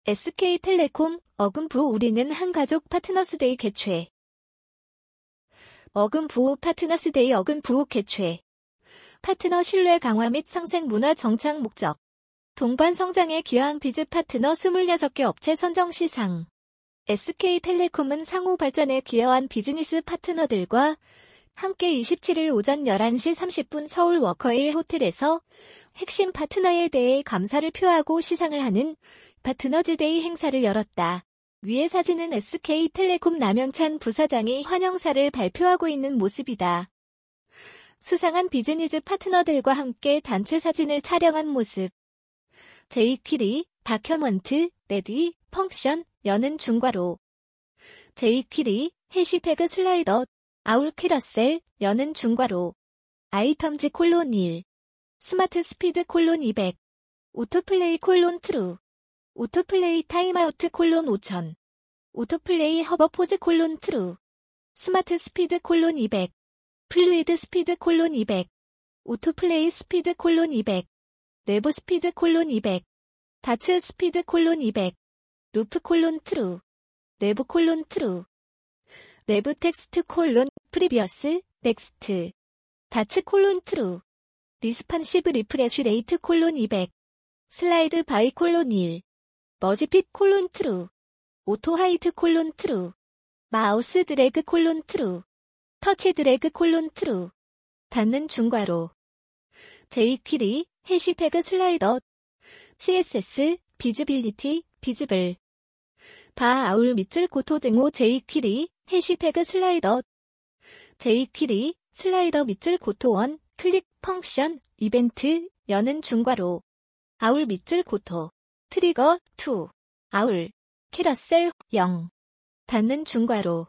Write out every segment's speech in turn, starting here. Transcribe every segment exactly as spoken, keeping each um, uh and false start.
에스케이텔레콤, 어금부 우리는 한가족 파트너스데이 개최. 어금부 파트너스데이 어금부 개최. 파트너 신뢰 강화 및 상생 문화 정착 목적. 동반 성장에 기여한 비즈 파트너 이십육 개 업체 선정 시상. 에스케이텔레콤은 상호 발전에 기여한 비즈니스 파트너들과 함께 이십칠일 오전 열한 시 삼십 분 서울 워커힐 호텔에서 핵심 파트너에 대해 감사를 표하고 시상을 하는 파트너즈데이 행사를 열었다. 위의 사진은 에스케이텔레콤 남영찬 부사장이 환영사를 발표하고 있는 모습이다. 수상한 비즈니스 파트너들과 함께 단체 사진을 촬영한 모습. 제이퀴리, 다큐먼트, 레디, 펑션, 여는 중괄호. 제이퀴리, 해시태그 슬라이더, 아울 캐러셀, 여는 중괄호. 아이텀즈 콜론 일. 스마트 스피드 콜론 이백. 오토플레이 콜론 트루. 오토플레이 타임아우트 콜론 오천. 오토플레이 허버포즈 콜론 트루. 스마트 스피드 콜론 이백. 플루이드 스피드 콜론 이백. 오토플레이 스피드 콜론 이백. 내부 스피드 콜론 이백. 다츠 스피드 콜론 이백. 루프 콜론 트루. 내부 콜론 트루. 내부 텍스트 콜론 프리비어스 넥스트. 다츠 콜론 트루. 리스판시브 리프레쉬 레이트 콜론 이백. 슬라이드 바이 콜론 일. 머지핏 콜론 트루. 오토 하이트 콜론 트루. 마우스 드래그 콜론 트루. 터치 드래그 콜론 트루. 닫는 중괄호. 제이퀴리, 해시태그 슬라이더. 씨에스에스, 비즈빌리티, 비즈블. 바 아울 밑줄 고토 등호 제이퀴리, 해시태그 슬라이더. 제이퀴리, 슬라이더 밑줄 고토 원, 클릭, 펑션, 이벤트, 여는 중괄호. 아울 밑줄 고토. 트리거, 이. 아울. 캐러셀, 영. 닫는 중괄호.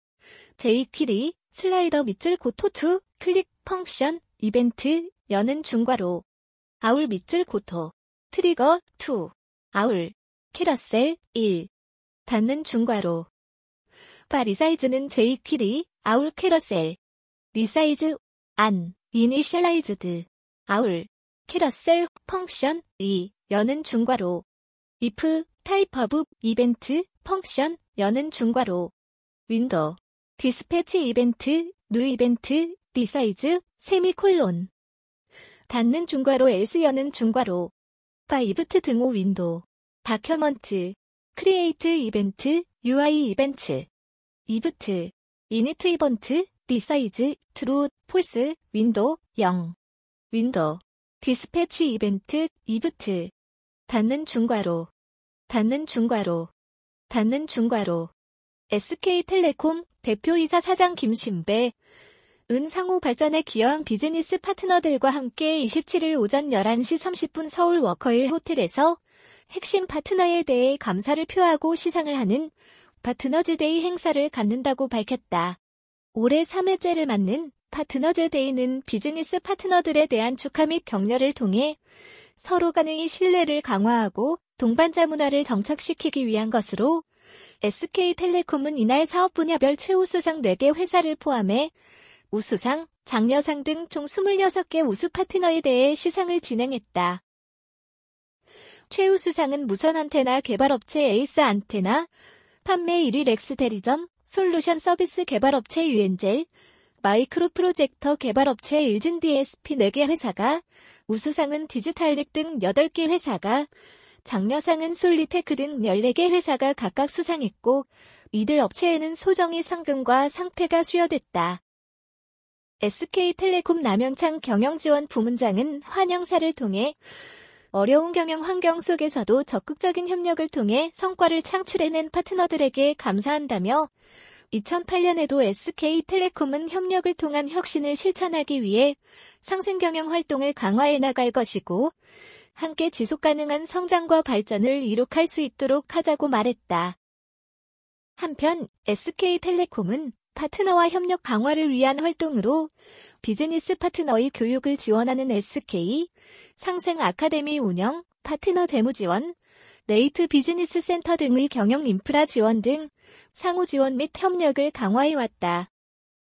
제이퀴리, 슬라이더 밑줄 고토 이, 클릭, 펑션, 이벤트, 여는 중괄호. 아울 밑줄 고토. 트리거, 이. 아울. 캐러셀, 일. 닫는 중괄호. 바 리사이즈는 제이퀴리, 아울 캐러셀. 리사이즈, 안, 이니셜라이즈드. 아울. 캐러셀, 펑션, 이, 여는 중괄호. if, 타입 오브, 이벤트, 펑션, 여는 중괄호. 윈도우. 디스패치 이벤트, 뉴 이벤트, 리사이즈, 세미콜론. 닫는 중괄호 else 여는 중괄호. 바 이브트 등호 윈도우. 다큐먼트. 크리에이트 이벤트, 유아이 이벤트. 이브트. 이니트 이벤트, 리사이즈, 트루, 폴스, 윈도우, 영. 윈도우. 디스패치 이벤트, 이브트. 닫는 중괄호. 닫는 중괄호. 닫는 중괄호. 에스케이텔레콤 대표이사 사장 김신배. 은 상호 발전에 기여한 비즈니스 파트너들과 함께 이십칠일 오전 열한 시 삼십 분 서울 워커힐 호텔에서 핵심 파트너에 대해 감사를 표하고 시상을 하는 파트너즈데이 행사를 갖는다고 밝혔다. 올해 삼 회째를 맞는 파트너즈데이는 비즈니스 파트너들에 대한 축하 및 격려를 통해 서로 간의 신뢰를 강화하고 동반자 문화를 정착시키기 위한 것으로 에스케이텔레콤은 이날 사업 분야별 최우수상 네 개 회사를 포함해 우수상, 장려상 등 총 이십육 개 우수 파트너에 대해 시상을 진행했다. 최우수상은 무선 안테나 개발업체 에이스 안테나, 판매 일 위 렉스테리점, 솔루션 서비스 개발업체 유엔젤, 마이크로 프로젝터 개발업체 일진 디에스피 네 개 회사가, 우수상은 디지탈릭 등 여덟 개 회사가, 장려상은 솔리테크 등 열네 개 회사가 각각 수상했고, 이들 업체에는 소정의 상금과 상패가 수여됐다. 에스케이텔레콤 남영찬 경영지원 부문장은 환영사를 통해 어려운 경영 환경 속에서도 적극적인 협력을 통해 성과를 창출해낸 파트너들에게 감사한다며 이천팔 년에도 에스케이텔레콤은 협력을 통한 혁신을 실천하기 위해 상생경영 활동을 강화해 나갈 것이고 함께 지속가능한 성장과 발전을 이룩할 수 있도록 하자고 말했다. 한편 에스케이텔레콤은 파트너와 협력 강화를 위한 활동으로 비즈니스 파트너의 교육을 지원하는 에스케이 상생 아카데미 운영, 파트너 재무 지원, 레이트 비즈니스 센터 등의 경영 인프라 지원 등 상호 지원 및 협력을 강화해왔다.